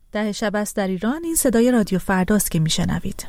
ده شب است در ایران. این صدای رادیو فرداست که میشنوید.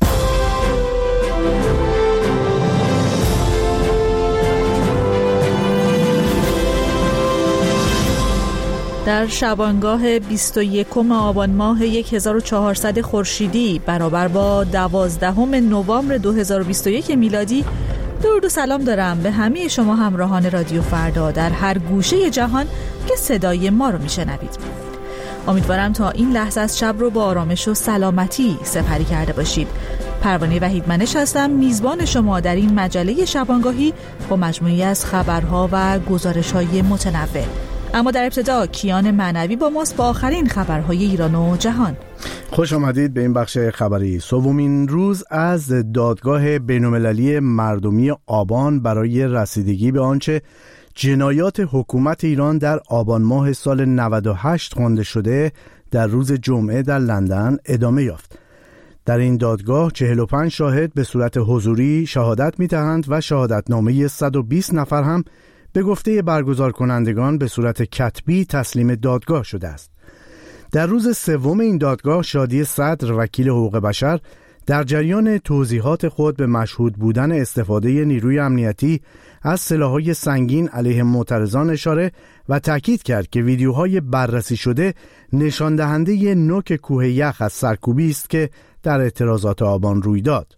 در شبانگاه 21 آبان ماه 1400 خورشیدی برابر با 12 نوامبر 2021 میلادی، درود و سلام دارم به همه شما همراهان رادیو فردا در هر گوشه جهان که صدای ما رو میشنوید. امیدوارم تا این لحظه از شب رو با آرامش و سلامتی سپری کرده باشید. پروانه وحیدمنش هستم، میزبان شما در این مجله شبانگاهی با مجموعی از خبرها و گزارش‌های متنوع. اما در ابتدا کیان معنوی با ماست با آخرین خبرهای ایران و جهان. خوش آمدید به این بخش خبری. سومین روز از دادگاه بین‌المللی مردمی آبان برای رسیدگی به آنچه جنایات حکومت ایران در آبان ماه سال 98 خوانده شده در روز جمعه در لندن ادامه یافت. در این دادگاه 45 شاهد به صورت حضوری شهادت می‌دهند و شهادتنامه 120 نفر هم به گفته برگزار کنندگان به صورت کتبی تسلیم دادگاه شده است. در روز سوم این دادگاه شادی صدر وکیل حقوق بشر در جریان توضیحات خود به مشهود بودن استفاده نیروی امنیتی از سلاح‌های سنگین علیه معترضان اشاره و تاکید کرد که ویدیوهای بررسی شده نشان دهنده نوک کوه یخ از سرکوبی است که در اعتراضات آبان روی داد.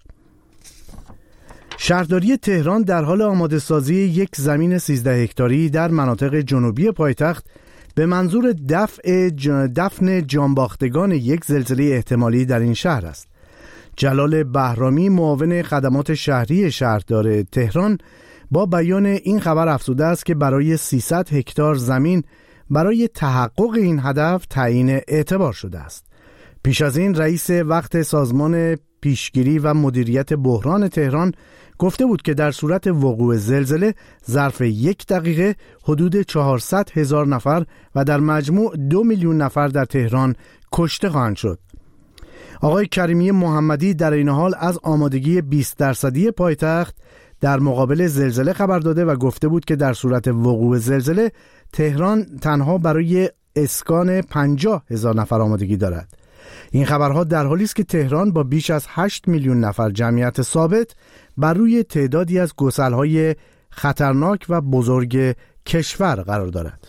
شهرداری تهران در حال آماده سازی یک زمین 13 هکتاری در مناطق جنوبی پایتخت به منظور دفن جانباختگان یک زلزله احتمالی در این شهر است. جلال بهرامی معاون خدمات شهری شهردار تهران با بیان این خبر افزوده است که برای 300 هکتار زمین برای تحقق این هدف تعیین اعتبار شده است. پیش از این رئیس وقت سازمان پیشگیری و مدیریت بحران تهران گفته بود که در صورت وقوع زلزله ظرف 1 دقیقه حدود 400,000 نفر و در مجموع 2 میلیون نفر در تهران کشته خواهند شد. آقای کریمی محمدی در این حال از آمادگی 20% پایتخت در مقابل زلزله خبر داده و گفته بود که در صورت وقوع زلزله تهران تنها برای اسکان 50,000 نفر آمادگی دارد. این خبرها در حالی است که تهران با بیش از 8 میلیون نفر جمعیت ثابت بر روی تعدادی از گسل‌های خطرناک و بزرگ کشور قرار دارد.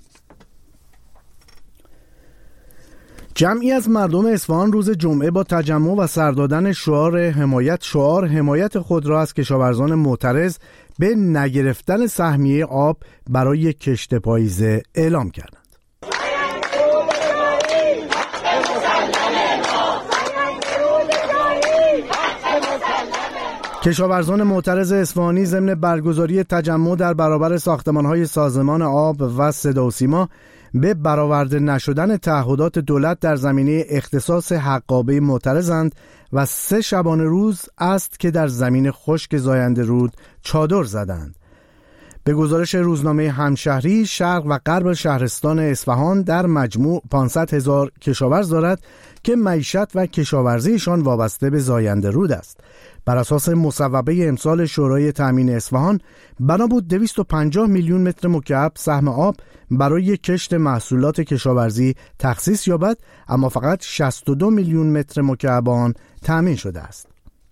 جمعی از مردم اصفهان روز جمعه با تجمع و سر دادن شعار حمایت خود را از کشاورزان معترض به نگرفتن سهمیه آب برای کشت پاییزه اعلام کردند. کشاورزان معترض اصفهانی ضمن برگزاری تجمع در برابر ساختمان‌های سازمان آب و صدا و سیما به برآورده نشدن تعهدات دولت در زمینه اختصاص حقابه معترضند و 3 شبانه روز است که در زمین خشک زاینده رود چادر زدند. به گزارش روزنامه همشهری، شرق و غرب شهرستان اصفهان در مجموع 500,000 کشاورز دارد که معیشت و کشاورزیشان وابسته به زاینده رود است. بر اساس مصوبه امسال شورای تامین اصفهان بنا بود 250 میلیون متر مکعب سهم آب برای کشت محصولات کشاورزی تخصیص یابد، اما فقط 62 میلیون متر مکعب آن تامین شده است.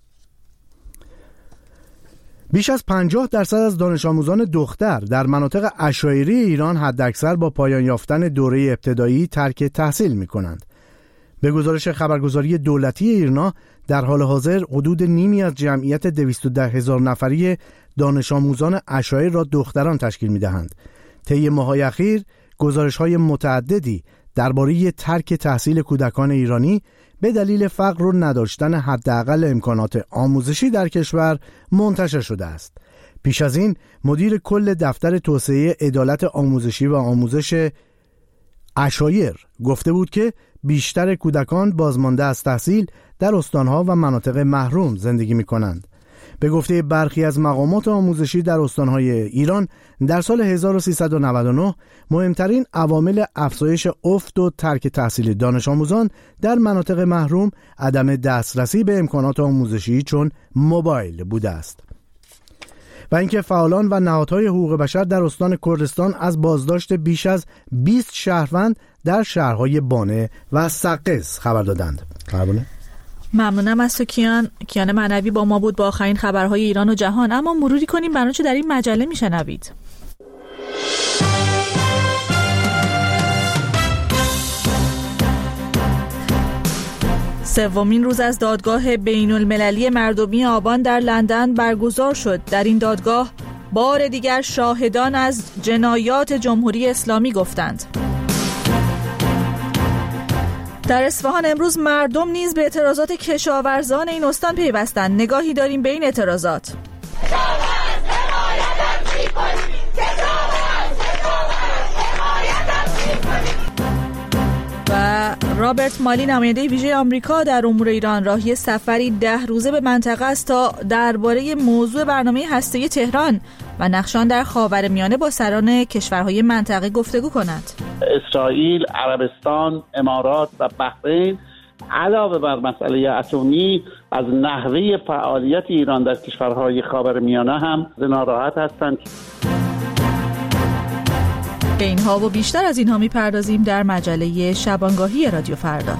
بیش از 50% از دانش آموزان دختر در مناطق عشایری ایران حداکثر با پایان یافتن دوره ابتدایی ترک تحصیل می‌کنند. به گزارش خبرگزاری دولتی ایرنا در حال حاضر حدود نیمی از جمعیت 210,000 نفری دانش آموزان عشایر را دختران تشکیل می‌دهند. طی ماه‌های اخیر گزارش‌های متعددی درباره ترک تحصیل کودکان ایرانی به دلیل فقر و نداشتن حداقل امکانات آموزشی در کشور منتشر شده است. پیش از این مدیر کل دفتر توسعه عدالت آموزشی و آموزش عشایر گفته بود که بیشتر کودکان بازمانده از تحصیل در استانها و مناطق محروم زندگی می کنند. به گفته برخی از مقامات آموزشی در استانهای ایران در سال 1399 مهمترین عوامل افزایش افت و ترک تحصیل دانش آموزان در مناطق محروم عدم دسترسی به امکانات آموزشی چون موبایل بوده است. و اینکه فعالان و نهادهای حقوق بشر در استان کردستان از بازداشت بیش از 20 شهروند در شهرهای بانه و سقز خبر دادند. ممنونم از تو کیان معنوی با ما بود با آخرین خبرهای ایران و جهان. اما مروری کنیم بر آنچه در این مجله میشنوید. سومین روز از دادگاه بین‌المللی مردمی آبان در لندن برگزار شد. در این دادگاه بار دیگر شاهدان از جنایات جمهوری اسلامی گفتند. در اصفهان امروز مردم نیز به اعتراضات کشاورزان این استان پیوستند. نگاهی داریم به این اعتراضات. و رابرت مالی نماینده ویژه آمریکا در امور ایران راهی سفری 10 روزه به منطقه است تا درباره موضوع برنامه هسته‌ای تهران و نقش آن در خاورمیانه با سران کشورهای منطقه گفتگو کند. اسرائیل، عربستان، امارات و بحرین علاوه بر مسئله اتمی از نحوه فعالیت ایران در کشورهای خاورمیانه هم ناراحت هستند. به اینها و بیشتر از اینها میپردازیم در مجله شبانگاهی رادیو فردا.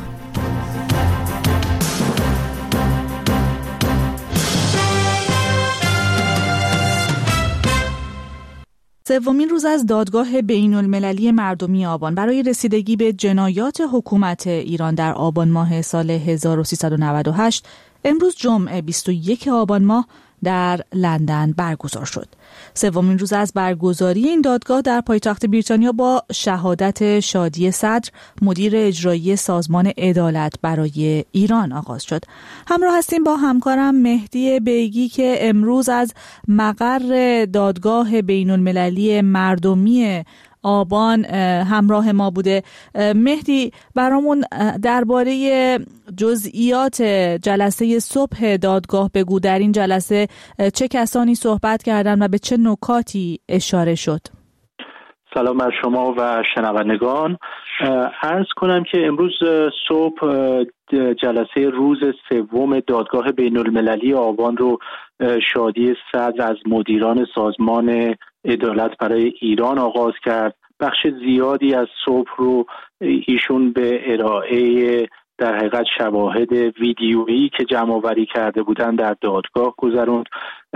سومین روز از دادگاه بین‌المللی مردمی آبان برای رسیدگی به جنایات حکومت ایران در آبان ماه سال 1398 امروز جمعه 21 آبان ماه در لندن برگزار شد. سومین روز از برگزاری این دادگاه در پایتخت بریتانیا با شهادت شادی صدر مدیر اجرایی سازمان عدالت برای ایران آغاز شد. همراه هستیم با همکارم مهدی بیگی که امروز از مقر دادگاه بین‌المللی مردمی آبان همراه ما بوده. مهدی برامون درباره جزئیات جلسه صبح دادگاه بگو. در این جلسه چه کسانی صحبت کردند و به چه نکاتی اشاره شد؟ سلام بر شما و شنوندگان. عرض کنم که امروز صبح جلسه روز سوم دادگاه بین‌المللی آبان رو شادی صدر از مدیران سازمان عدالت برای ایران آغاز کرد. بخش زیادی از صبح رو ایشون به ارائه در حقیقت شواهد ویدیویی که جمع‌آوری کرده بودن در دادگاه گذروند.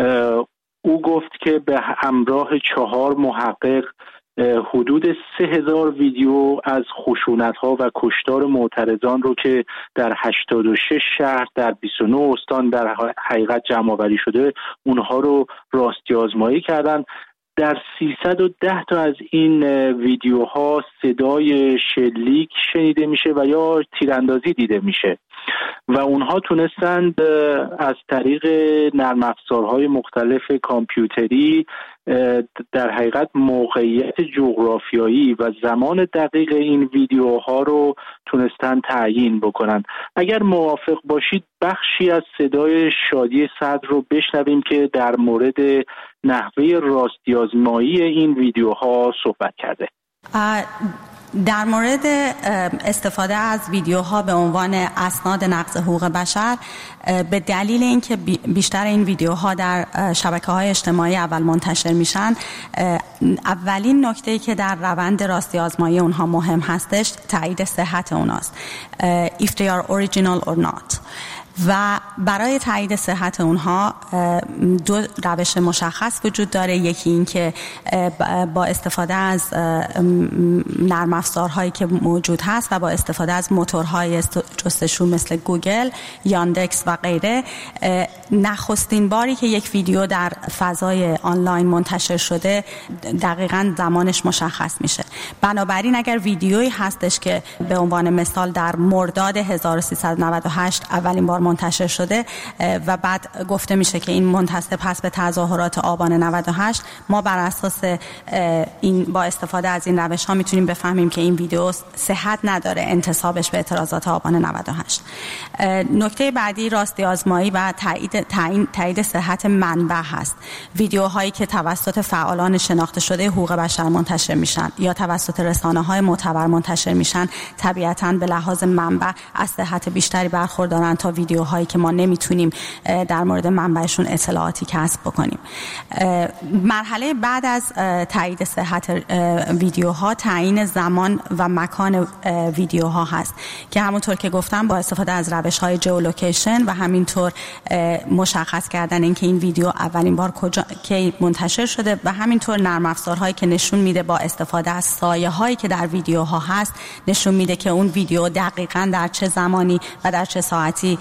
او گفت که به همراه 4 محقق حدود 3000 ویدیو از خشونت‌ها و کشتار معترضان رو که در 86 شهر در 29 استان در حقیقت جمع‌آوری شده اونها رو راستی آزمایی کردن. در 310 تا از این ویدیوها صدای شلیک شنیده میشه و یا تیراندازی دیده میشه و اونها تونستند از طریق نرم افزارهای مختلف کامپیوتری در حقیقت موقعیت جغرافیایی و زمان دقیق این ویدیوها رو تونستن تعیین بکنن. اگر موافق باشید بخشی از صدای شادی صدر رو بشنویم که در مورد نحوه راستی آزمایی این ویدیوها صحبت کرده. در مورد استفاده از ویدیوها به عنوان اسناد نقض حقوق بشر، به دلیل اینکه بیشتر این ویدیوها در شبکه‌های اجتماعی اول منتشر میشن، اولین نکته‌ای که در روند راستی آزمایی اونها مهم هستش تایید صحت اوناست. If they are original or not. و برای تایید صحت اونها 2 روش مشخص وجود داره. یکی این که با استفاده از نرم افزارهایی که موجود هست و با استفاده از موتورهای جستجو مثل گوگل، یاندکس و غیره، نخستین باری که یک ویدیو در فضای آنلاین منتشر شده دقیقاً زمانش مشخص میشه. بنابراین اگر ویدیویی هستش که به عنوان مثال در مرداد 1398 اولین بار منتشر شده و بعد گفته میشه که این منتسب پس به تظاهرات آبان 98، ما بر اساس این با استفاده از این روش ها میتونیم بفهمیم که این ویدیو صحت نداره انتسابش به اعتراضات آبان 98. نکته بعدی راستی آزمایی و تایید صحت منبع هست. ویدیوهایی که توسط فعالان شناخته شده حقوق بشر منتشر میشن یا توسط رسانه‌های معتبر منتشر میشن طبیعتاً به لحاظ منبع از صحت بیشتری برخوردارن تا ویدیو ویدیوهایی که ما نمیتونیم در مورد منبعشون اطلاعاتی کسب بکنیم. مرحله بعد از تایید صحت ویدیوها تعیین زمان و مکان ویدیوها هست که همونطور که گفتم با استفاده از روش‌های جئولوکیشن و همینطور مشخص کردن اینکه این ویدیو اولین بار کجا کی منتشر شده و همینطور نرم افزارهایی که نشون میده با استفاده از سایه‌هایی که در ویدیوها هست نشون میده که اون ویدیو دقیقاً در چه زمانی و در چه ساعتی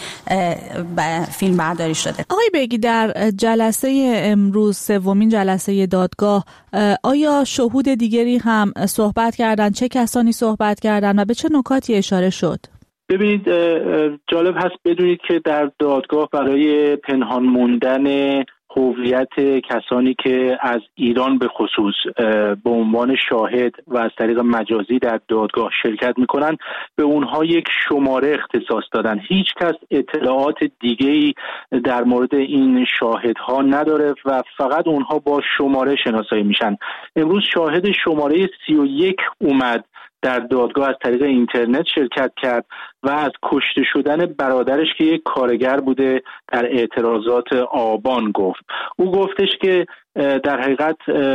فیلم برداری شده. آقای بیگی، در جلسه امروز سومین جلسه دادگاه آیا شهود دیگری هم صحبت کردن؟ چه کسانی صحبت کردن و به چه نکاتی اشاره شد؟ ببینید، جالب هست بدونید که در دادگاه برای پنهان موندن هویت کسانی که از ایران به خصوص به عنوان شاهد و از طریق مجازی در دادگاه شرکت میکنن به اونها یک شماره اختصاص دادن. هیچ کس اطلاعات دیگه‌ای در مورد این شاهدها نداره و فقط اونها با شماره شناسایی میشن. امروز شاهد شماره 31 اومد در دادگاه، از طریق اینترنت شرکت کرد و از کشته شدن برادرش که یک کارگر بوده در اعتراضات آبان گفت. او گفتش که در حقیقت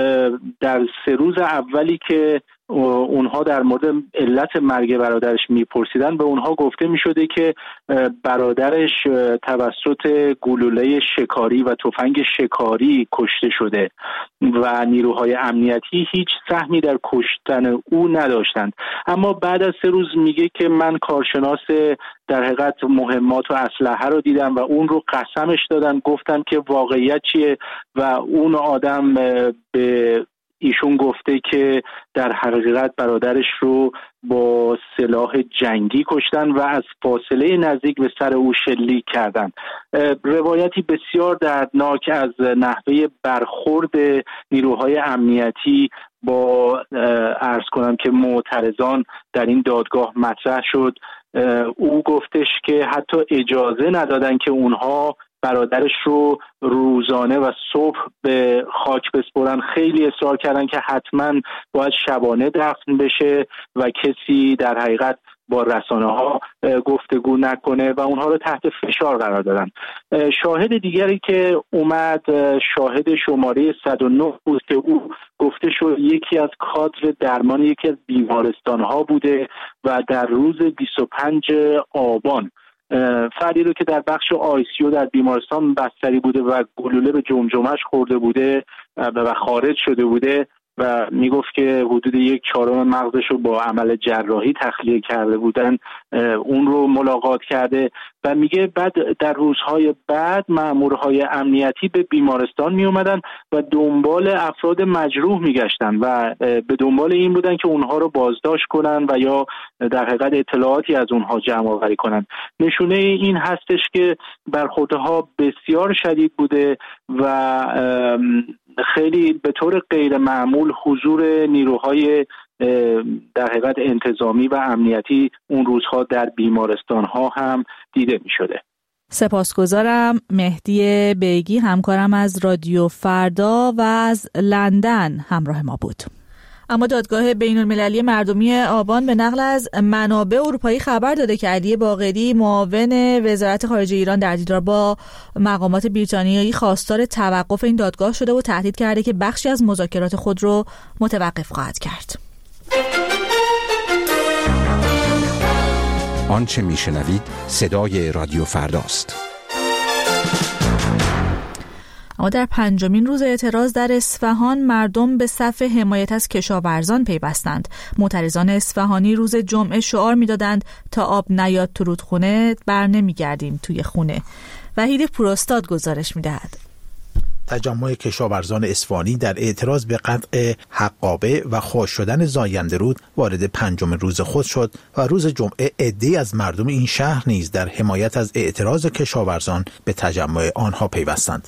در 3 روز اولی که اونها در مورد علت مرگ برادرش میپرسیدن به اونها گفته میشده که برادرش توسط گلوله شکاری و تفنگ شکاری کشته شده و نیروهای امنیتی هیچ سهمی در کشتن او نداشتند. اما بعد از 3 روز میگه که من کارشناس در حقیقت مهمات و اسلحه رو دیدم و اون رو قسمش دادن، گفتم که واقعیت چیه و اون آدم به ایشون گفته که در حقیقت برادرش رو با سلاح جنگی کشتن و از فاصله نزدیک به سر او شلیک کردن. روایتی بسیار دردناک از نحوه برخورد نیروهای امنیتی با عرض کنم که معترضان در این دادگاه مطرح شد. او گفتش که حتی اجازه ندادن که اونها برادرش رو روزانه و صبح به خاک بسپرن. خیلی اصرار کردن که حتما باید شبانه دفن بشه و کسی در حقیقت با رسانه‌ها گفتگو نکنه و اونها رو تحت فشار قرار دادن. شاهد دیگری که اومد شاهد شماره 109 بود که او گفته شد یکی از کادر درمان یکی از بیمارستان‌ها بوده و در روز 25 آبان فردی رو که در بخش آیسیو در بیمارستان بستری بوده و گلوله به جمجمه‌اش خورده بوده و خارج شده بوده و میگفت که حدود 1/4 مغزش رو با عمل جراحی تخلیه کرده بودن، اون رو ملاقات کرده و میگه بعد در روزهای بعد مامورهای امنیتی به بیمارستان می اومدن و دنبال افراد مجروح میگشتن و به دنبال این بودن که اونها رو بازداشت کنن و یا در حقیقت اطلاعاتی از اونها جمع آوری کنن. نشونه این هستش که برخوردها بسیار شدید بوده و خیلی به طور غیر معمول حضور نیروهای در حقیقت انتظامی و امنیتی اون روزها در بیمارستان ها هم دیده می شده. سپاسگزارم. مهدی بیگی همکارم از رادیو فردا و از لندن همراه ما بود. اما دادگاه بین‌المللی مردمی آبان به نقل از منابع اروپایی خبر داده که علی باقری معاون وزارت خارجه ایران در دیدار با مقامات بریتانیایی خواستار توقف این دادگاه شده و تهدید کرده که بخشی از مذاکرات خود رو متوقف خواهد کرد. آنچه میشنوید صدای رادیو فرداست. اما در 5مین روز اعتراض در اصفهان مردم به صف حمایت از کشاورزان پیوستند. معترضان اصفهانی روز جمعه شعار می‌دادند تا آب نیاد تو رودخونه بر نمیگردیم توی خونه. وحید پوراستاد گزارش می‌دهد. تجمع کشاورزان اصفهانی در اعتراض به قطع حقابه و خشک شدن زاینده رود وارد 5مین روز خود شد و روز جمعه عده‌ای از مردم این شهر نیز در حمایت از اعتراض کشاورزان به تجمع آنها پیوستند.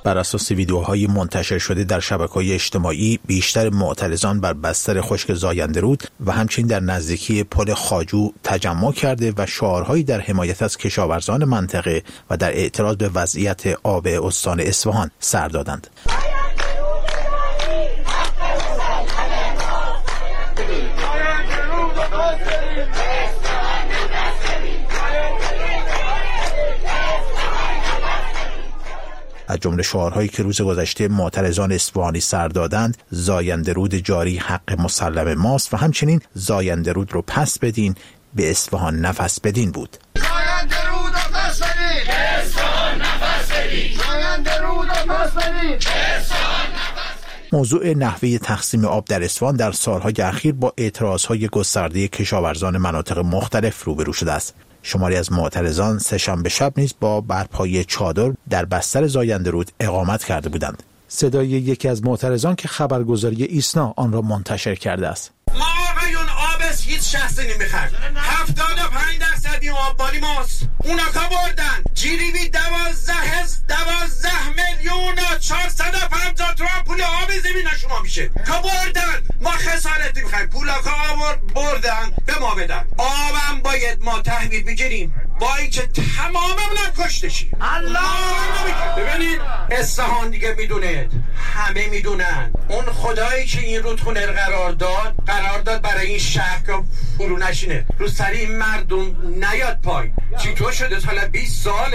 بر اساس ویدیوهای منتشر شده در شبکه‌های اجتماعی، بیشتر معترضان بر بستر خشک زاینده رود و همچنین در نزدیکی پل خواجو تجمع کرده و شعارهایی در حمایت از کشاورزان منطقه و در اعتراض به وضعیت آب استان اصفهان سر دادند. از جمله شعارهایی که روز گذشته معترضان اصفهانی سر دادند، زاینده رود جاری حق مسلم ماست و همچنین زاینده رود رو پس بدین، به اصفهان نفس بدین بود. زاینده رود رو پس بدین، به اصفهان نفس بدین. زاینده رود رو پس بدین، به اصفهان نفس بدین. موضوع نحوه تقسیم آب در اصفهان در سالهای اخیر با اعتراضهای گسترده کشاورزان مناطق مختلف روبرو شده است. شماری از معترضان سه‌شنبه شب نیز با برپایی چادر در بستر زاینده رود اقامت کرده بودند. صدای یکی از معترضان که خبرگزاری ایسنا آن را منتشر کرده است. ما آقایون آبس هیچ شخصی نمیخرد. 75% این آب مالی ماست. اونا که بردن جیریبی 12 میلیون 450 تومان پول آب زمین شما میشه که بردن. ما خسارت نمیخوایم، پولا که بردن به ما بدن. آبم باید ما تحویل بگیریم با اینکه تماممون کشتشیم. الله ببینید اصفهان دیگه میدونید، همه میدونن اون خدایی که این رودخونه قرار داد برای این شهر که فرو نشینه، رو سری این مردم نیاد پای. چطور شده؟ حالا 20 سال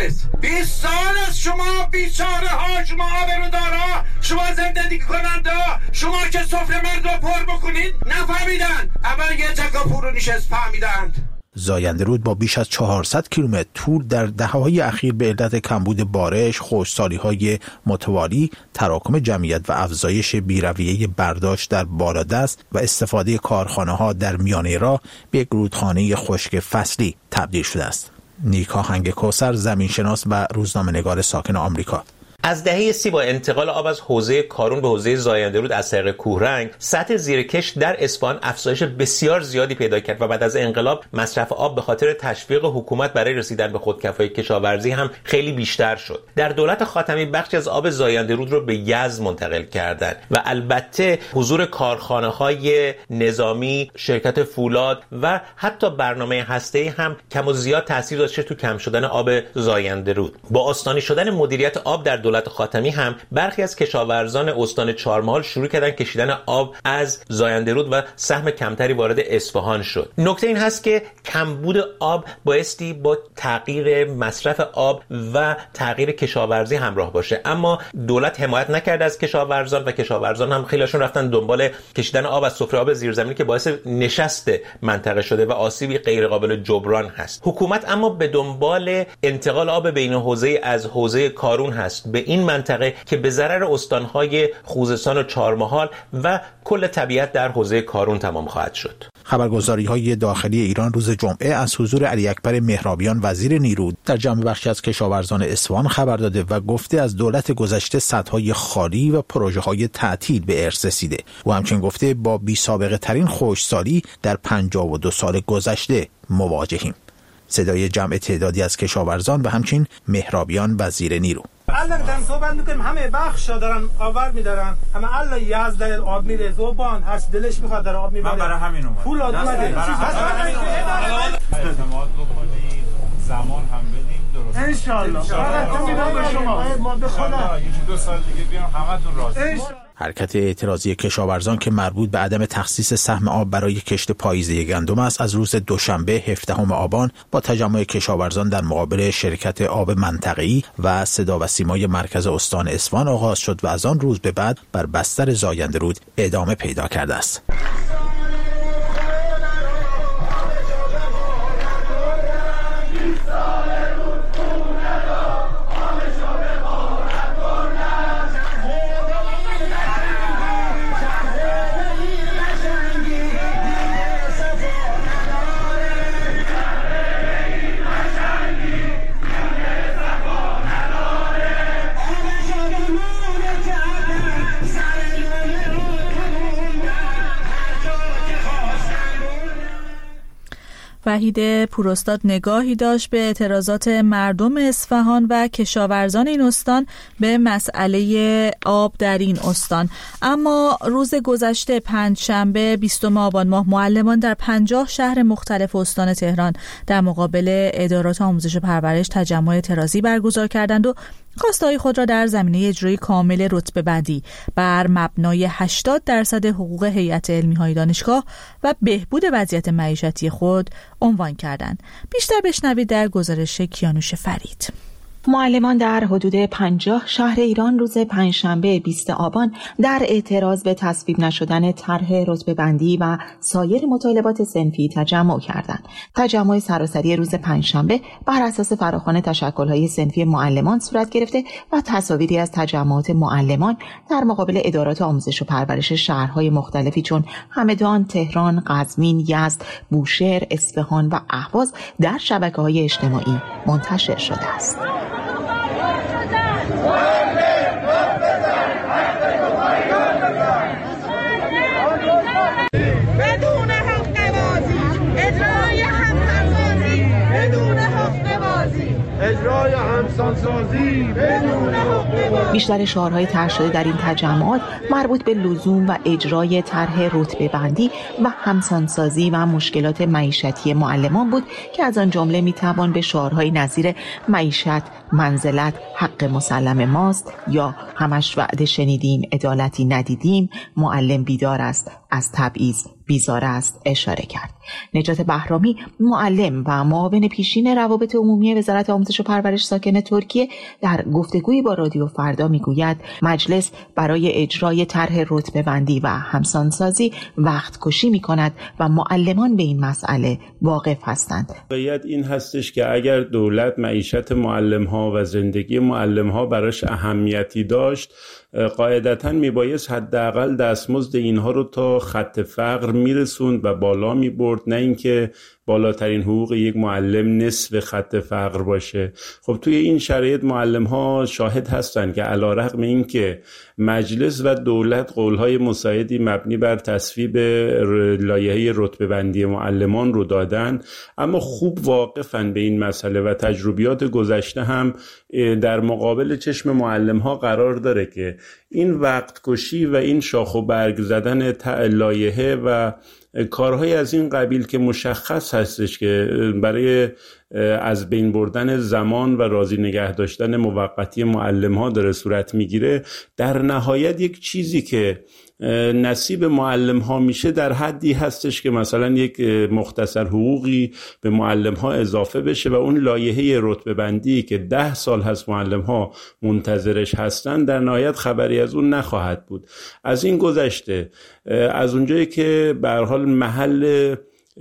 است شما بیچاره ها، شما آبرودارا، شما زندگی کننده ها، شما که سفره مردم پر بکنید نفهمیدن، اول یه جگه فرو نشست فهمیدند. زاینده رود با بیش از 400 کیلومتر طول در دهه‌های اخیر به علت کمبود بارش، خشکسالی‌های متوالی، تراکم جمعیت و افزایش بی‌رویه برداشت در بالادست و استفاده کارخانه‌ها در میانه راه به یک رودخانه خشک فصلی تبدیل شده است. نیکا هنگ کوثر، زمینشناس و روزنامه‌نگار ساکن آمریکا. از دهه 30 با انتقال آب از حوزه کارون به حوزه زاینده رود از طریق کوهرنگ، سطح زیرکش در اصفهان افزایش بسیار زیادی پیدا کرد و بعد از انقلاب مصرف آب به خاطر تشویق حکومت برای رسیدن به خودکفایی کشاورزی هم خیلی بیشتر شد. در دولت خاتمی بخشی از آب زاینده رود رو به یزد منتقل کردند و البته حضور کارخانه‌های نظامی، شرکت فولاد و حتی برنامه هسته‌ای هم کم و زیاد تاثیر داشته تو کم شدن آب زاینده رود. با استانی شدن مدیریت آب در دولت خاتمی هم برخی از کشاورزان استان چهارمحال شروع کردن کشیدن آب از زاینده رود و سهم کمتری وارد اصفهان شد. نکته این هست که کمبود آب بایستی با تغییر مصرف آب و تغییر کشاورزی همراه باشه، اما دولت حمایت نکرد از کشاورزان و کشاورزان هم خیلیشون رفتن دنبال کشیدن آب از سفره آب زیرزمینی که باعث نشست منطقه شده و آسیبی غیر قابل جبران هست. حکومت اما به دنبال انتقال آب بین حوزه از حوزه کارون هست به این منطقه که به ضرر استانهای خوزستان و چهارمحال و کل طبیعت در حوزه کارون تمام خواهد شد. خبرگزاری‌های داخلی ایران روز جمعه از حضور علی اکبر مهرابیان وزیر نیرو در جمع بخشی از کشاورزان اصفهان خبر داده و گفته از دولت گذشته سدهای خالی و پروژه‌های تعطیل به ارث رسیده. او همچنین گفته با بی‌سابقه ترین خشکسالی در 52 سال گذشته مواجهیم. صدای جمع تعدادی از کشاورزان و همچنین مهرابیان وزیر نیرو. الان دارم صحبت میکنیم، همه بخشا دارن آور میدارن، اما الله یزد آب میره، زوبان هر دلش میخواد در آب میبره. من برای همین اومدم. پول اومده. اعتماد بکنید، زمان هم بدیم درست. ان شاء الله. فقط میدم به شما. ما به خدا 1-2 سال دیگه بیام همتون راضی. حرکت اعتراضی کشاورزان که مربوط به عدم تخصیص سهم آب برای کشت پاییزه گندم است، از روز دوشنبه 17 آبان با تجمع کشاورزان در مقابل شرکت آب منطقه‌ای و صدا و سیمای مرکز استان اصفهان آغاز شد و از آن روز به بعد بر بستر زاینده رود ادامه پیدا کرده است. وحید پوراستاد نگاهی داشت به اعتراضات مردم اصفهان و کشاورزان این استان به مسئله آب در این استان. اما روز گذشته پنجشنبه 20 آبان ماه معلمان در 50 شهر مختلف استان تهران در مقابل ادارات آموزش و پرورش تجمع اعتراضی برگزار کردند و خواسته‌های خود را در زمینه اجرای کامل رتبه بندی بر مبنای 80% حقوق هیئت علمی‌های دانشگاه و بهبود وضعیت معیشتی خود عنوان کردند. بیشتر بشنوید در گزارش کیانوش فرید. معلمان در حدود 50 شهر ایران روز پنجشنبه 20 آبان در اعتراض به تصویب نشدن طرح رتبه‌بندی و سایر مطالبات صنفی تجمع کردند. تجمع سراسری روز پنجشنبه بر اساس فراخوان تشکل‌های صنفی معلمان صورت گرفته و تصاویری از تجمعات معلمان در مقابل ادارات آموزش و پرورش شهرهای مختلفی چون همدان، تهران، قزوین، یزد، بوشهر، اصفهان و اهواز در شبکه‌های اجتماعی منتشر شده است. بیشتر شعارهای طرح شده در این تجمعات مربوط به لزوم و اجرای طرح رتبه‌بندی و همسانسازی و مشکلات معیشتی معلمان بود که از آن جمله میتوان به شعارهای نظیر معیشت، منزلت، حق مسلم ماست یا همش وعده شنیدیم عدالتی ندیدیم، معلم بیدار است از تبعیض بیزار است اشاره کرد. نجات بهرامی معلم و معاون پیشین روابط عمومی وزارت آموزش و پرورش ساکن ترکیه در گفتگویی با رادیو فردا میگوید مجلس برای اجرای طرح رتبه‌بندی و همسانسازی وقت کشی میکند و معلمان به این مسئله واقف هستند. واقعیت این هستش که اگر دولت معیشت معلم‌ها و زندگی معلم‌ها براش اهمیتی داشت، قاعدتاً میبایست حداقل دستمزد اینها رو تا خط فقر میرسوند و بالا میبرد، نه اینکه بالاترین حقوق یک معلم نصف خط فقر باشه. خب توی این شرایط معلم ها شاهد هستن که علیرغم این که مجلس و دولت قولهای مساعدی مبنی بر تصویب لایحه رتبه‌بندی معلمان رو دادن، اما خوب واقفن به این مسئله و تجربیات گذشته هم در مقابل چشم معلم ها قرار داره که این وقت کشی و این شاخ و برگ زدن لایحه و کارهای از این قبیل که مشخص هستش که برای از بین بردن زمان و راضی نگه داشتن موقتی معلم ها داره صورت میگیره، در نهایت یک چیزی که نصیب معلم ها میشه در حدی هستش که مثلا یک مختصر حقوقی به معلم ها اضافه بشه و اون لایحه رتبه بندی که 10 سال هست معلم ها منتظرش هستن در نهایت خبری از اون نخواهد بود. از این گذشته، از اونجایی که به هر حال محل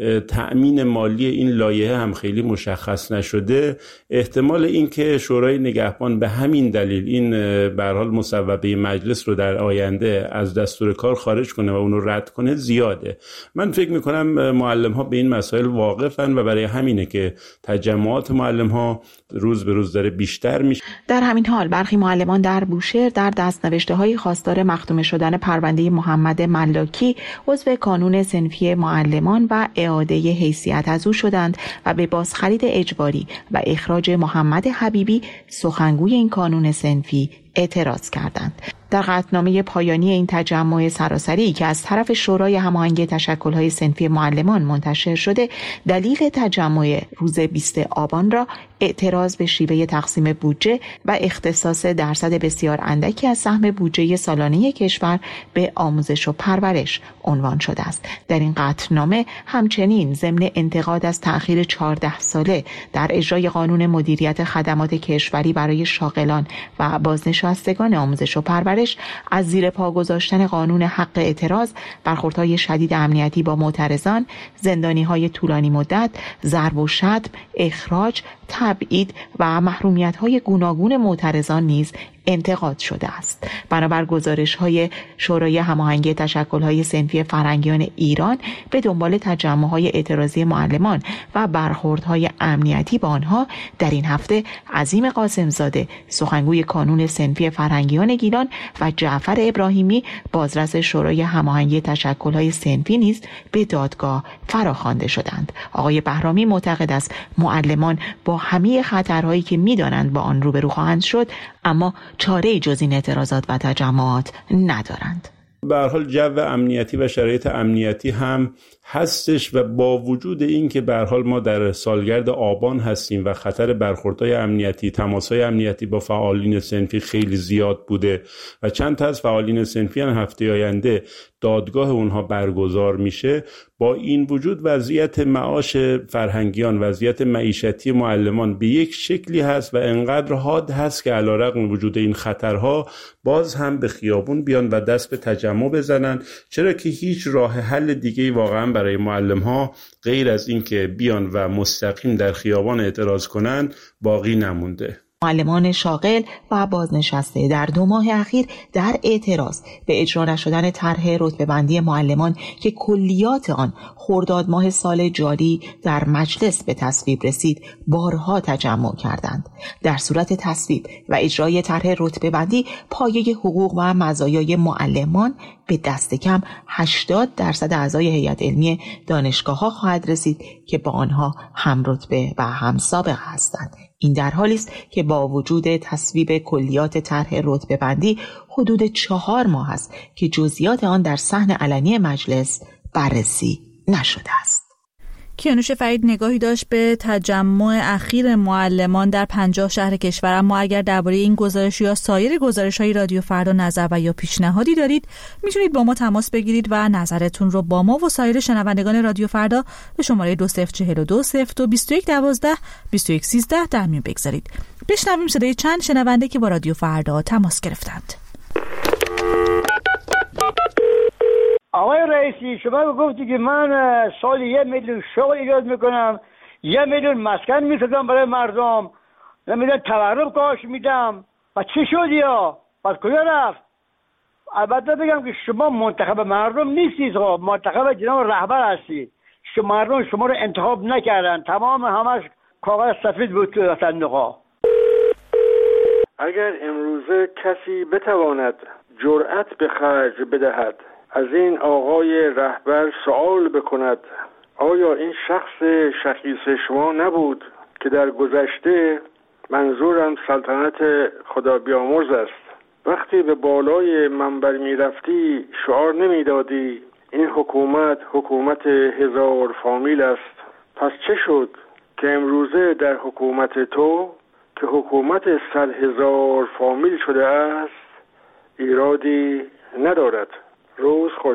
تأمین مالی این لایحه هم خیلی مشخص نشده، احتمال این که شورای نگهبان به همین دلیل این به هر حال مصوبه مجلس رو در آینده از دستور کار خارج کنه و اون رو رد کنه زیاده. من فکر میکنم معلم ها به این مسائل واقفن و برای همینه که تجمعات معلم ها روز به روز داره بیشتر میشه. در همین حال برخی معلمان در بوشهر در دستنوشته های خواستار مختومه شدن پرونده محمد ملاکی عضو کانون صنفی معلمان و اعاده حیثیت از او شدند و به بازخرید اجباری و اخراج محمد حبیبی سخنگوی این کانون صنفی اعتراض کردند. در قطعنامه پایانی این تجمع سراسری که از طرف شورای هماهنگی تشکل‌های صنفی معلمان منتشر شده، دلیل تجمع روز 20 آبان را اعتراض به شیوه تقسیم بودجه و اختصاص درصد بسیار اندکی از سهم بودجه سالانه کشور به آموزش و پرورش عنوان شده است. در این قطعنامه همچنین ضمن انتقاد از تأخیر 14 ساله در اجرای قانون مدیریت خدمات کشوری برای شاغلان و بازنشستگان آموزش و پرورش، از زیر پا گذاشتن قانون حق اعتراض، برخوردهای شدید امنیتی با معترضان، زندانی‌های طولانی مدت، ضرب و شتم، اخراج، تبعید و محرومیت‌های گوناگون معترضان نیز انتقاد شده است. بنابر گزارش‌های شورای هماهنگی تشکل‌های صنفی فرهنگیان ایران به دنبال تجمع‌های اعتراضی معلمان و برخوردهای امنیتی با آنها، در این هفته عظیم قاسمزاده سخنگوی کانون صنفی فرهنگیان گیلان و جعفر ابراهیمی بازرس شورای هماهنگی تشکل‌های صنفی نیز به دادگاه فراخوانده شدند. آقای بهرامی معتقد است معلمان با همه خطرهایی که می‌دانند با آن روبرو خواهند شد، اما چاره‌ای جز این اعتراضات و تجمعات ندارند. به هر حال جو امنیتی و شرایط امنیتی هم هستش و با وجود این که به هر حال ما در سالگرد آبان هستیم و خطر برخوردهای امنیتی، تماسهای امنیتی با فعالین صنفی خیلی زیاد بوده و چند تا از فعالین صنفی هم هفته آینده دادگاه اونها برگزار میشه، با این وجود وضعیت معاش فرهنگیان، وضعیت معیشتی معلمان به یک شکلی هست و انقدر حاد هست که علیرغم وجود این خطرها باز هم به خیابون بیان و دست به تجمع بزنن، چرا که هیچ راه حل دیگه‌ای واقعا برای معلم‌ها غیر از این که بیان و مستقیم در خیابان اعتراض کنن باقی نمونده. معلمان شاغل و بازنشسته در 2 ماه اخیر در اعتراض به اجرا نشدن طرح رتبه‌بندی معلمان که کلیات آن خرداد ماه سال جاری در مجلس به تصویب رسید بارها تجمع کردند. در صورت تصویب و اجرای طرح رتبه‌بندی پایه حقوق و مزایای معلمان به دست کم 80% اعضای هیئت علمی دانشگاه‌ها خواهد رسید که با آنها هم رتبه و هم سابقه هستند. این در حالی است که با وجود تصویب کلیات طرح رتبه‌بندی حدود 4 ماه است که جزئیات آن در صحن علنی مجلس بررسی نشده است. کیانوش فرید نگاهی داشت به تجمع اخیر معلمان در 50 شهر کشور، اما اگر درباره این گزارش یا سایر گزارش‌های رادیو فردا نظر و یا پیشنهادی دارید میتونید با ما تماس بگیرید و نظرتون رو با ما و سایر شنوندگان رادیو فردا به شماره 2042 02 21 12 21 13 در میون بگذارید. بشنویم صدای چند شنونده که با رادیو فردا تماس گرفتند. آقای رئیسی، شما گفتی که من سال 1 میلیون شغل ایجاد میکنم، 1 میلیون مسکن میسازم برای مردم، نمیدونم تورم کاش میدم و چی شد یا پس کجا رفت؟ البته بگم که شما منتخب مردم نیستید، منتخب جناب رهبر هستید. مردم شما رو انتخاب نکردن، تمام همش کاغذ سفید بود تو صندوق‌ها. اگر امروزه کسی بتواند جرأت به خرج بدهد از این آقای رهبر سوال بکند آیا این شخص شخیص شما نبود که در گذشته، منظورم سلطنت خدا بیامرز است، وقتی به بالای منبر می رفتی شعار نمی دادی این حکومت حکومت 1000 فامیل است؟ پس چه شد که امروزه در حکومت تو که حکومت 100,000 فامیل شده است ایرادی ندارد؟ روز خوش.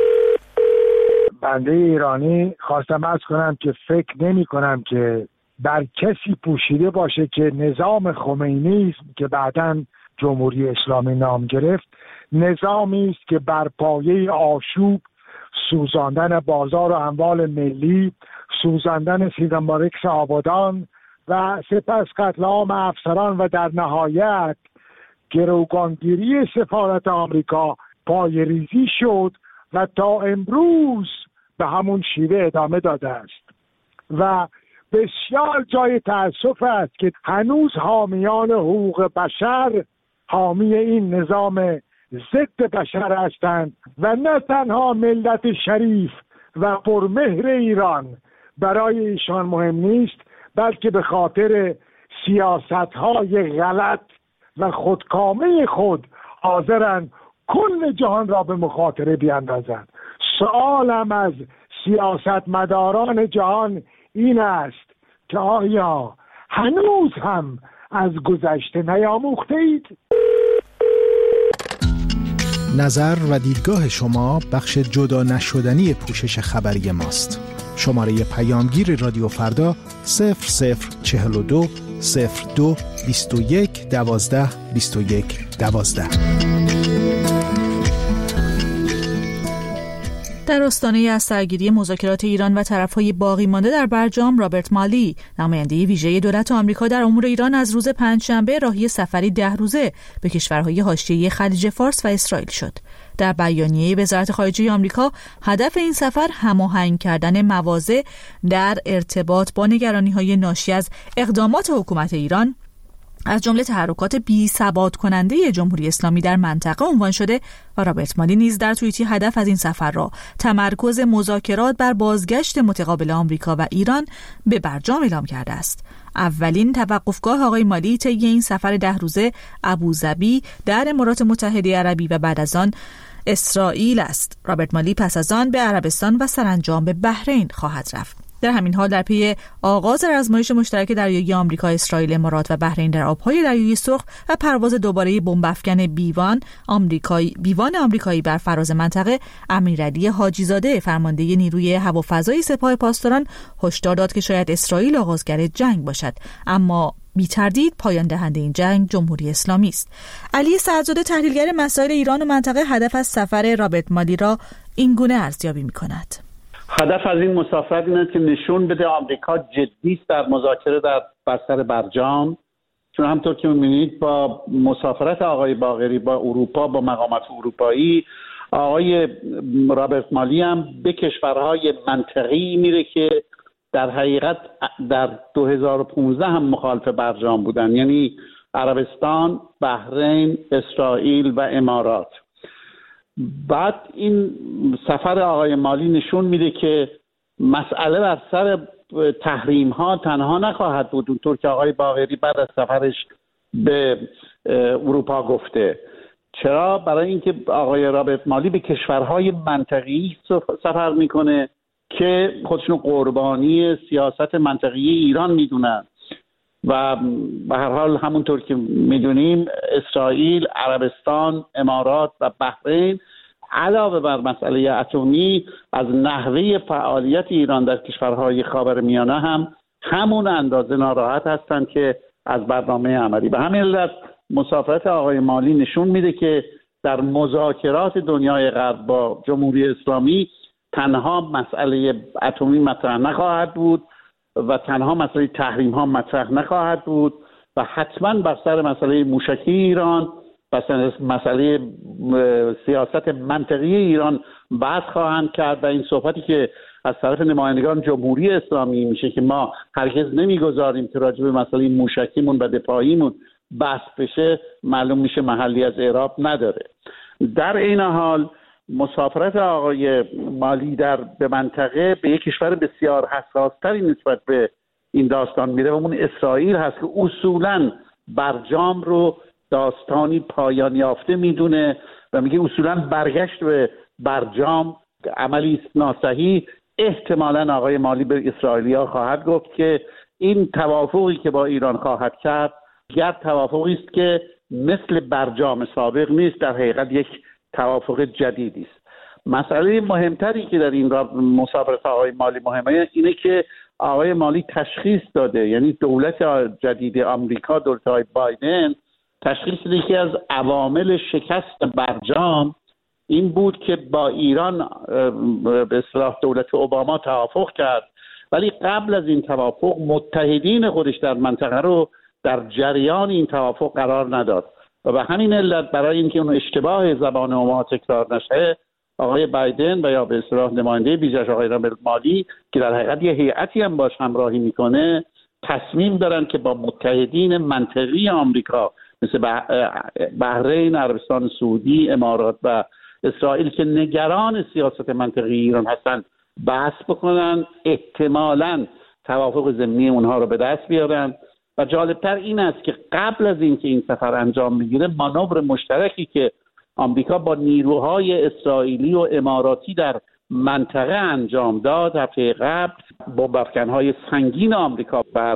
بنده ایرانی خواستم عرض کنم که فکر نمی کنم که بر کسی پوشیده باشه که نظام خمینی است که بعداً جمهوری اسلامی نام گرفت، نظامی است که بر پایه آشوب، سوزاندن بازار و اموال ملی، سوزاندن سیدمارکس آبادان و سپس قتل عام افسران و در نهایت گروگانگیری سفارت آمریکا پای ریزی شد و تا امروز به همون شیوه ادامه داده است و بسیار جای تأسف است که هنوز حامیان حقوق بشر حامی این نظام ضد بشر هستند و نه تنها ملت شریف و پرمهر ایران برای ایشان مهم نیست، بلکه به خاطر سیاست‌های غلط و خودکامه خود حاضرند کل جهان را به مخاطره بیاندازند. سوالم از سیاستمداران جهان این است که آیا هنوز هم از گذشته نیاموخته اید؟ نظر و دیدگاه شما بخش جدا نشدنی پوشش خبری ماست. شماره پیامگیر رادیو فردا 0042 02 21 12 21 12. در آستانه از سرگیری مذاکرات ایران و طرف‌های باقی مانده در برجام، رابرت مالی، نماینده ویژه دولت آمریکا در امور ایران، از روز پنجشنبه راهی سفری 10 روزه به کشورهای حاشیه خلیج فارس و اسرائیل شد. در بیانیه وزارت خارجه آمریکا، هدف این سفر هماهنگ کردن مواضع در ارتباط با نگرانی‌های ناشی از اقدامات حکومت ایران، از جمله تحرکات بی‌ثبات کننده جمهوری اسلامی در منطقه عنوان شده و رابرت مالی نیز در توییتی هدف از این سفر را تمرکز مذاکرات بر بازگشت متقابل آمریکا و ایران به برجام اعلام کرده است. اولین توقفگاه آقای مالی طی این سفر 10 روزه ابوظبی در امارات متحده عربی و بعد از آن اسرائیل است. رابرت مالی پس از آن به عربستان و سرانجام به بحرین خواهد رفت. در همین حال در پی آغاز آزمایش مشترک دریایی آمریکا، اسرائیل، امارات و بحرین در آبهای دریای سرخ و پرواز دوباره بمب‌افکن بیوان آمریکایی بر فراز منطقه، امیرعلی حاجی‌زاده، فرمانده نیروی هوافضای سپاه پاسداران، هشدار داد که شاید اسرائیل آغازگر جنگ باشد، اما بی تردید پایان دهنده این جنگ جمهوری اسلامی است. علی سعدزاده، تحلیلگر مسائل ایران و منطقه، هدف از سفر رابرت مالی را این گونه ارزیابی می‌کند: هدف از این مسافرت اینه که نشون بده آمریکا جدی است در مذاکره در بستر برجام، چون همطور که می‌بینید با مسافرت آقای باقری با اروپا، با مقامات اروپایی، آقای رابرت مالی هم به کشورهای منطقه‌ای میره که در حقیقت در 2015 هم مخالف برجام بودن، یعنی عربستان، بحرین، اسرائیل و امارات. بعد این سفر آقای مالی نشون میده که مسئله بر سر تحریم ها تنها نخواهد بود، اونطور که آقای باقری بعد از سفرش به اروپا گفته. چرا؟ برای اینکه آقای رابرت مالی به کشورهای منطقه‌ای سفر میکنه که خودشون قربانی سیاست منطقه‌ای ایران میدونن و به هر حال همونطور که میدونیم اسرائیل، عربستان، امارات و بحرین علاوه بر مسئله اتمی از نحوه فعالیت ایران در کشورهای خاورمیانه هم همون اندازه ناراحت هستند که از برنامه عملی. به همین علت مسافرت آقای مالی نشون میده که در مذاکرات دنیای غرب با جمهوری اسلامی تنها مسئله اتمی مطرح نخواهد بود و تنها مسئله تحریم ها مطرح نخواهد بود و حتما بر سر مسئله موشکی ایران، بر مسئله سیاست منطقی ایران بحث خواهند کرد و این صحبتی که از طرف نمایندگان جمهوری اسلامی میشه که ما هرگز نمیگذاریم که راجع به مسئله موشکیمون و دفاعیمون بحث بشه، معلوم میشه محلی از اعراب نداره. در این حال مسافرت آقای مالی به منطقه به یک کشور بسیار حساستری نسبت به این داستان میره و اون اسرائیل هست که اصولاً برجام رو داستانی پایان یافته میدونه و میگه اصولاً برگشت به برجام عملی است ناصحیح. احتمالاً آقای مالی به اسرائیلیا خواهد گفت که این توافقی که با ایران خواهد کرد توافقی است که مثل برجام سابق نیست، در حقیقت یک توافق جدیدی است. مسئله مهمتری که در این مسافرت آقای مالی مهمه اینه که آقای مالی تشخیص داده، یعنی دولت جدید آمریکا، دولت های بایدن تشخیص داده که از عوامل شکست برجام این بود که با ایران به اصطلاح دولت اوباما توافق کرد، ولی قبل از این توافق متحدین خودش در منطقه رو در جریان این توافق قرار نداد و به همین علت برای اینکه اون اشتباه زبان اوباما تکرار نشه، آقای بایدن و یا به اصطلاح نماینده ویژه‌اش آقای رابرت مالی که در حقیقت یه هیئتی هم باش همراهی میکنه تصمیم دارن که با متحدین منطقی آمریکا مثل بحرین، عربستان سعودی، امارات و اسرائیل که نگران سیاست منطقی ایران هستن بحث بکنن، احتمالاً توافق ضمنی اونها رو به دست بیارن. و جالبتر این است که قبل از اینکه این سفر انجام بگیره مانور مشترکی که آمریکا با نیروهای اسرائیلی و اماراتی در منطقه انجام داد هفته قبل، بمب‌افکن‌های سنگین آمریکا بر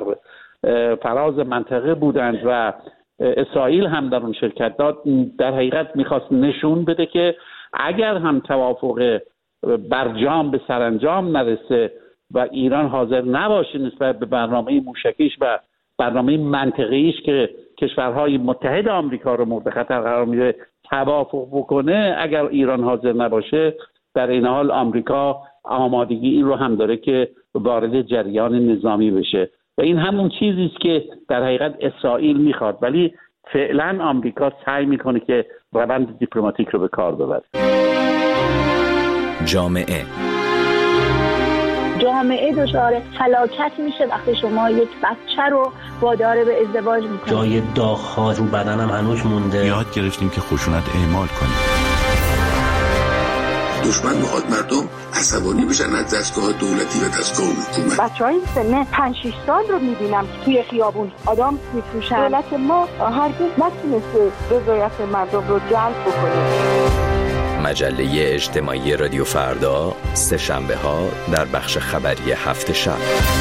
فراز منطقه بودند و اسرائیل هم در اون شرکت داد، در حقیقت میخواست نشون بده که اگر هم توافق برجام به سرانجام نرسه و ایران حاضر نباشه نسبت به برنامه موشکیش و برنامه منطقیش که کشورهای متحد آمریکا رو مورد خطر قرار میده توافق بکنه، اگر ایران حاضر نباشه در این حال آمریکا آمادگی این رو هم داره که وارد جریان نظامی بشه و این همون چیزی است که در حقیقت اسرائیل میخواد، ولی فعلا آمریکا سعی میکنه که روند دیپلماتیک رو به کار ببره. جامعه دچار فلاکت میشه وقتی شما یک بچه رو وادار به ازدواج میکنید. جای داغ‌ها رو بدنم هنوز مونده. یاد گرفتیم که خشونت اعمال کنیم. دشمن میخواد مردم عصبانی بشن از دستگاه دولتی و دستگاه حکومت. بچهای سن 5-6 سال رو میبینم توی خیابون آدم میفروشن. دولت ما هرگز نتونسته رضایت مردم رو جلب بکنه. مجله اجتماعی رادیو فردا سه شنبه ها در بخش خبری هفت شب.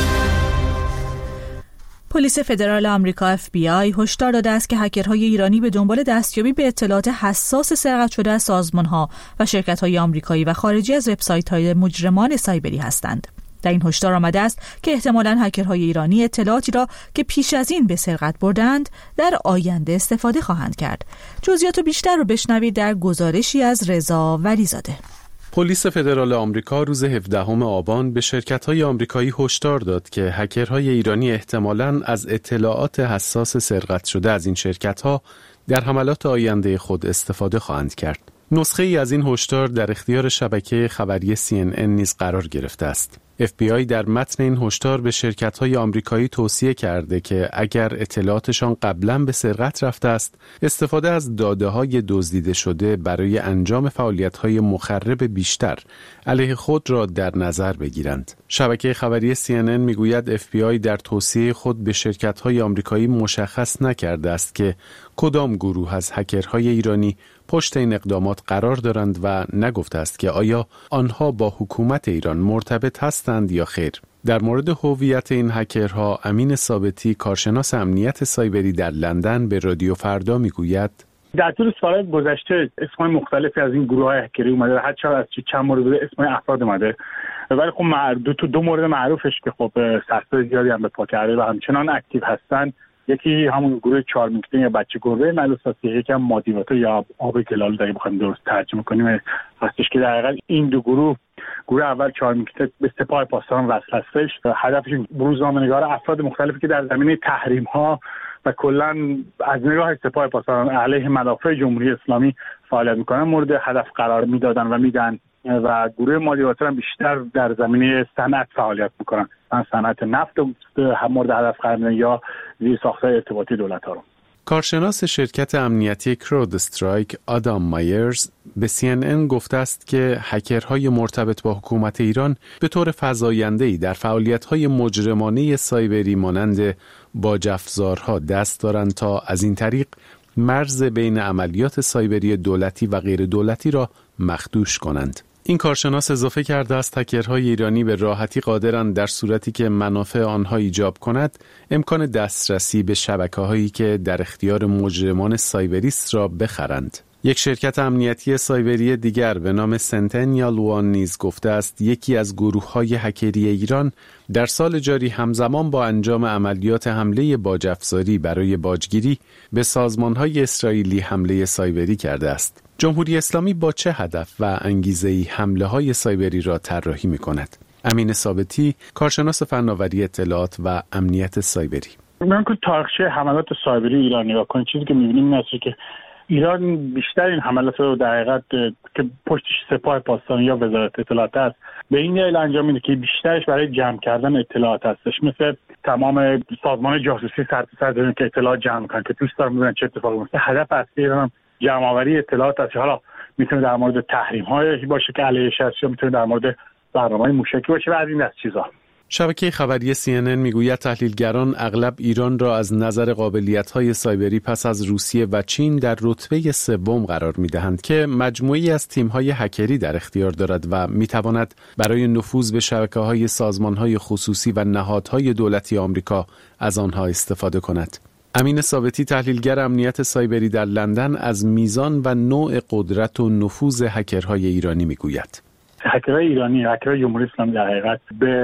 پلیس فدرال آمریکا FBI هشدار داده است که هکرهای ایرانی به دنبال دستیابی به اطلاعات حساس سرقت شده از سازمان‌ها و شرکت‌های آمریکایی و خارجی از وبسایت‌های مجرمان سایبری هستند. در این هشدار آمده است که احتمالاً هکرهای ایرانی اطلاعاتی را که پیش از این به سرقت بردند در آینده استفاده خواهند کرد. جزئیات بیشتر رو بشنوید در گزارشی از رضا ولیزاده. پلیس فدرال آمریکا روز 17 آبان به شرکت‌های آمریکایی هشدار داد که هکرهای ایرانی احتمالاً از اطلاعات حساس سرقت شده از این شرکت‌ها در حملات آینده خود استفاده خواهند کرد. نسخه ای از این هشدار در اختیار شبکه خبری CNN نیز قرار گرفته است. FBI در متن این هشدار به شرکت‌های آمریکایی توصیه کرده که اگر اطلاعاتشان قبلاً به سرقت رفته است، استفاده از داده‌های دزدیده شده برای انجام فعالیت‌های مخرب بیشتر علیه خود را در نظر بگیرند. شبکه خبری CNN میگوید FBI در توصیه خود به شرکت‌های آمریکایی مشخص نکرده است که کدام گروه از هکرهای ایرانی پشت این اقدامات قرار دارند و نگفته است که آیا آنها با حکومت ایران مرتبط هستند یا خیر. در مورد هویت این هکرها امین ثابتی کارشناس امنیت سایبری در لندن به رادیو فردا میگوید در طول سال‌های گذشته اسمای مختلفی از این گروه‌های هکری اومده، حتی از چند مورد اسمای افراد اومده، ولی خب دو مورد معروفش که خب سرسای زیادی هم به پا کرده و همچنان اکتیو هستن، یکی همون گروه چارمیکتن یا بچه گربه ملوس هست، یکی هم مادیواتو یا آب گلال اگه بخوایم درست ترجمه کنیم هستش که در حقیقت این دو گروه اول چارمیکتن به سپاه پاسداران وصل هستش. هدفشون روزنامه‌نگار افراد مختلفی که در زمینه تحریم‌ها و کلا از نگاه سپاه پاسداران علیه منافع جمهوری اسلامی فعالیت میکنن مورد هدف قرار میدادن و میدن و گروه مادیواتو هم بیشتر در زمینه صنعت فعالیت میکنن، صنعت نفت مورد هدف قرار میدن یا زیرساخت‌های ارتباطی دولت‌ها رو. کارشناس شرکت امنیتی کرود استرایک آدام مایرز به CNN گفته است که هکرهای مرتبط با حکومت ایران به طور فزاینده‌ای در فعالیت‌های مجرمانه سایبری مانند باج‌افزارها دست دارند تا از این طریق مرز بین عملیات سایبری دولتی و غیر دولتی را مخدوش کنند. این کارشناس اضافه کرده است هکرهای ایرانی به راحتی قادرند در صورتی که منافع آنها ایجاب کند امکان دسترسی به شبکه‌هایی که در اختیار مجرمان سایبری است را بخرند. یک شرکت امنیتی سایبری دیگر به نام سنتینیال وان نیز گفته است یکی از گروه‌های هکری ایران در سال جاری همزمان با انجام عملیات حمله باج‌افزاری برای باجگیری به سازمان‌های اسرائیلی حمله سایبری کرده است. جمهوری اسلامی با چه هدف و انگیزه‌ای حمله‌های سایبری را طراحی می‌کند؟ امین ثابتی کارشناس فناوری اطلاعات و امنیت سایبری. من که تاریخچه حملات سایبری ایران نگاه کنید چیزی که می‌بینیم این است که ایران بیشتر این حملات رو در حقیقت که پشتش سپاه پاسداران یا وزارت اطلاعات است به این دلیل انجام میده که بیشترش برای جمع کردن اطلاعات هستش، مثل تمام سازمان جاسوسی سر دارن که اطلاعات جمع میکنن که دوست دارن ببینن چه اتفاقی میفته. هدف اصلی ایران هم جمع آوری اطلاعات است. حالا میتونه در مورد تحریم های باشه که علیهش هست یا میتونه در مورد برنامه‌های موشکی باشه و از این دست چیزا. شبکه خبری CNN میگوید تحلیلگران اغلب ایران را از نظر قابلیت‌های سایبری پس از روسیه و چین در رتبه سوم قرار می‌دهند که مجموعه‌ای از تیم‌های هکری در اختیار دارد و می‌تواند برای نفوذ به شبکه‌های سازمان‌های خصوصی و نهادهای دولتی آمریکا از آنها استفاده کند. امین ثابتی تحلیلگر امنیت سایبری در لندن از میزان و نوع قدرت و نفوذ هکرهای ایرانی میگوید. هکرهای ایرانی، هکرهای جمهوری اسلامی در حقیقت به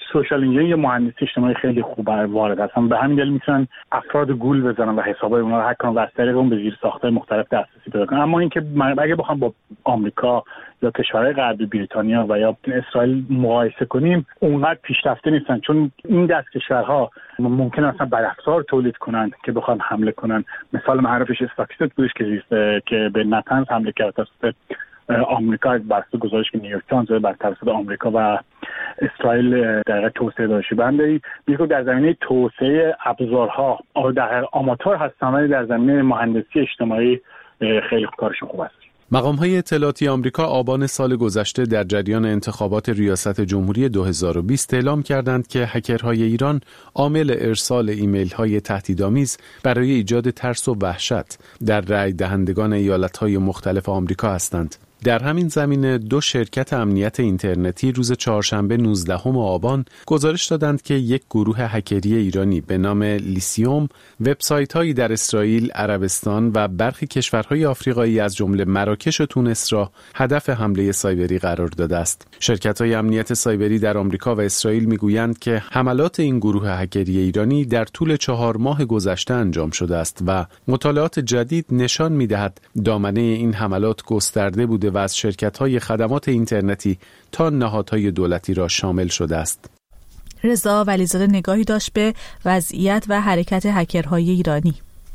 سوشال انجینیرینگ یا مهندسی اجتماعی خیلی خوب وارد هستن. به همین دلیل میتونن افراد گول بزنن و حسابای اونها رو هک کنن و از طریق اون به زیر ساخت‌های مختلف دسترسی پیدا کنن. اما اینکه اگه بخوام با آمریکا یا کشورهای غربی، بریتانیا و یا اسرائیل مقایسه کنیم، اونقدر پیشرفته نیستن، چون این دست کشورها ممکنه اصلا بدافزار تولید کنن که بخوان حمله کنن. مثال معروفش استاکست بودش که به نتنز حمله کرد توسط آمریکا، بر اساس گزارش که نیویورک تایمز بر توسط آمریکا و اسرائیل در توسعه داشته. بنده میگم در زمینه توسعه ابزارها در آماتور هستن، ولی در زمینه مهندسی اجتماعی خیلی کارشون خوب است. مقام‌های اطلاعاتی آمریکا آبان سال گذشته در جریان انتخابات ریاست جمهوری 2020 اعلام کردند که هکرهای ایران عامل ارسال ایمیل‌های تهدیدآمیز برای ایجاد ترس و وحشت در رای دهندگان ایالت‌های مختلف آمریکا هستند. در همین زمینه 2 شرکت امنیت اینترنتی روز چهارشنبه 19 آبان گزارش دادند که یک گروه هکری ایرانی به نام لیسیوم وبسایت‌هایی در اسرائیل، عربستان و برخی کشورهای آفریقایی از جمله مراکش و تونس را هدف حمله سایبری قرار داده است. شرکت‌های امنیت سایبری در آمریکا و اسرائیل می‌گویند که حملات این گروه هکری ایرانی در طول 4 ماه گذشته انجام شده است و مطالعات جدید نشان می‌دهد دامنه این حملات گسترده بوده و از شرکت‌های خدمات اینترنتی تا نهادهای دولتی را شامل شده است. رضا ولیزاده نگاهی داشت به وضعیت و حرکت هکرهای ایرانی.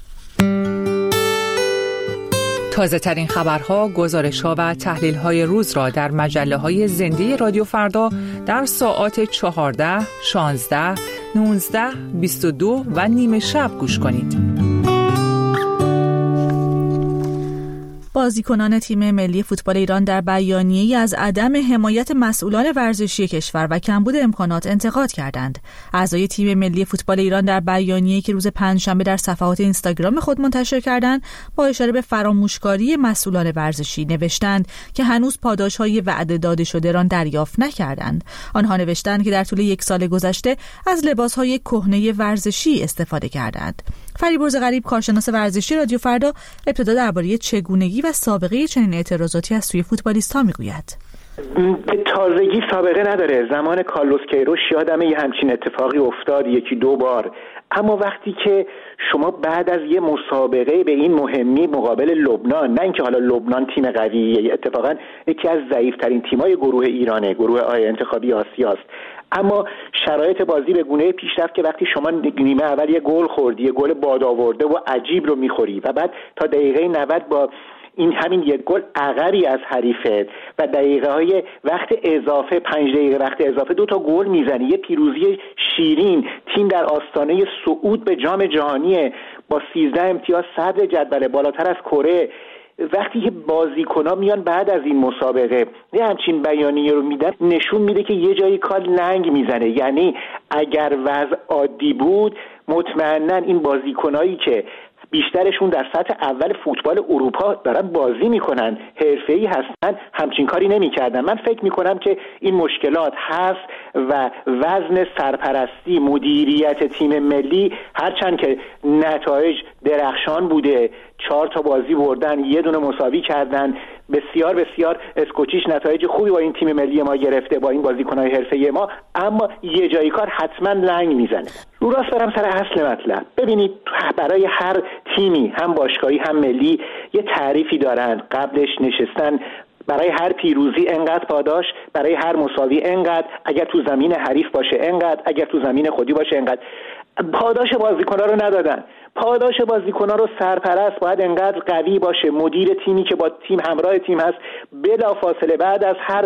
تازه ترین خبرها، گزارش‌ها و تحلیل‌های روز را در مجله‌های زنده رادیو فردا در ساعات 14، 16، 19، 22 و نیمه شب گوش کنید. بازیکنان تیم ملی فوتبال ایران در بیانیه‌ای از عدم حمایت مسئولان ورزشی کشور و کمبود امکانات انتقاد کردند. اعضای تیم ملی فوتبال ایران در بیانیه‌ای که روز پنجشنبه در صفحات اینستاگرام خود منتشر کردند، با اشاره به فراموشکاری مسئولان ورزشی نوشتند که هنوز پاداش‌های وعده داده شده را دریافت نکردند. آنها نوشتند که در طول 1 سال گذشته از لباس‌های کهنه ورزشی استفاده کردند. فریبرز غریب، کارشناس ورزشی رادیو فردا، ابتدا درباره چگونگی و سابقه چنین اعتراضاتی از سوی فوتبالیست‌ها میگوید. به تازگی سابقه نداره. زمان کارلوس کیروش یادمه یه همچین اتفاقی افتاد 1-2 بار. اما وقتی که شما بعد از یه مسابقه به این مهمی مقابل لبنان، نه اینکه حالا لبنان تیم قویه، اتفاقا یکی از ضعیف‌ترین تیم‌های گروه ایرانه، گروه آی انتخابی آسیاست، اما شرایط بازی به گونه پیش رفت که وقتی شما نیمه اول یه گل خوردی، یه گل بادآورده و عجیب رو می‌خوری و بعد تا دقیقه 90 با این همین یک گل عقبی از حریفت و دقیقه‌های وقت اضافه 5 دقیقه وقت اضافه 2 تا گل میزنی، یه پیروزی شیرین، تیم در آستانه صعود به جام جهانی با 13 امتیاز صدر جدول، بالاتر از کره. وقتی که بازیکن‌ها میان بعد از این مسابقه یه همچین بیانیه رو میدن، نشون میده که یه جایی کار لنگ میزنه. یعنی اگر وضع عادی بود مطمئناً این بازیکنایی که بیشترشون در سطح اول فوتبال اروپا دارن بازی میکنن، حرفه‌ای هستن، همچین کاری نمیکردن. من فکر میکنم که این مشکلات هست و وزن سرپرستی، مدیریت تیم ملی، هرچند که نتایج درخشان بوده، 4 تا بازی بردن، 1 دونه مساوی کردن، بسیار بسیار اسکوچیش نتایج خوبی با این تیم ملی ما گرفته، با این بازیکن‌های حرفه‌ای ما، اما یه جایی کار حتما لنگ میزنه. رو راست برم سر اصل مطلب. ببینید برای هر تیمی، هم باشگاهی هم ملی، یه تعریفی دارن. قبلش نشستن برای هر پیروزی انقدر پاداش، برای هر مساوی انقدر، اگر تو زمین حریف باشه انقدر، اگر تو زمین خودی باشه انقدر. پاداش بازیکن‌ها رو ندادن. پاداش بازیکن‌ها رو سرپرست باید انقدر قوی باشه، مدیر تیمی که با تیم همراه تیم هست بلافاصله بعد از هر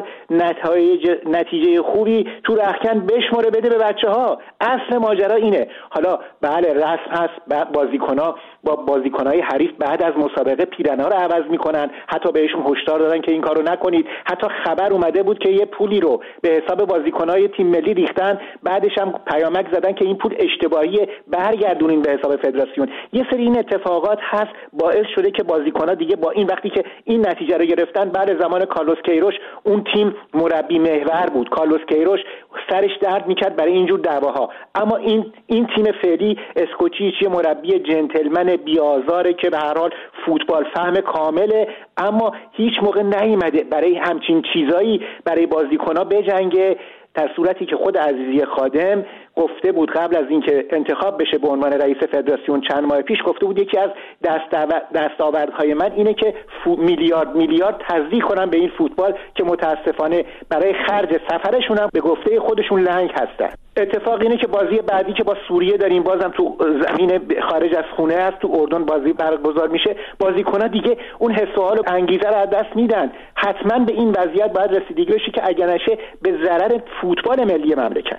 نتیجه خوبی تو رختکن بشمره بده به بچه‌ها. اصل ماجرا اینه. حالا بله رسم هست، بازیکن‌ها با بازیکن‌های حریف بعد از مسابقه پیرن‌ها رو عوض می‌کنن، حتی بهشون هشدار دادن که این کارو نکنید. حتی خبر اومده بود که یه پولی رو به حساب بازیکن‌های تیم ملی ریختن، بعدش هم پیامک زدن که این پول اشتباهیه، برگردونین به حساب فدراسیون. یه سری این اتفاقات هست باعث شده که بازیکن‌ها دیگه با این وقتی که این نتیجه رو گرفتن، بعد زمان کارلوس کیروش اون تیم مربی محور بود، کارلوس کیروش سرش درد میکرد برای اینجور دعواها. اما این تیم فعلی اسکوچیچ یه مربی جنتلمن بی‌آزاره که به هر حال فوتبال فهم کامله، اما هیچ موقع نیومده برای همچین چیزایی برای بازیکن‌ها بجنگه. در صورتی که خود عزیزی خادم گفته بود قبل از اینکه انتخاب بشه به عنوان رئیس فدراسیون چند ماه پیش، گفته بود یکی از دستاوردهای من اینه که میلیارد تزریق کنم به این فوتبال که متاسفانه برای خرج سفرشون هم به گفته خودشون لنگ هستن. اتفاق اینه که بازی بعدی که با سوریه داریم، بازم تو زمین خارج از خونه است، تو اردن بازی برگزار میشه، بازیکن‌ها دیگه اون حس و حال و انگیزه رو از دست میدن. حتما به این وضعیت باید رسیدگی بشه که اگر نشه به ضرر فوتبال ملی مملکت.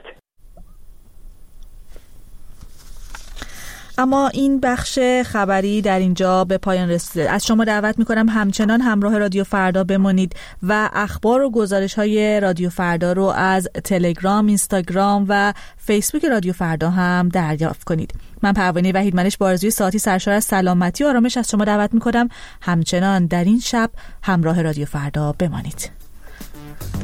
اما این بخش خبری در اینجا به پایان رسیده. از شما دعوت میکنم همچنان همراه رادیو فردا بمانید و اخبار و گزارش‌های رادیو فردا رو از تلگرام، اینستاگرام و فیسبوک رادیو فردا هم دریافت کنید. من پروانه وحیدمنش با آرزوی ساعتی سرشار از سلامتی و آرامش از شما دعوت میکنم همچنان در این شب همراه رادیو فردا بمانید.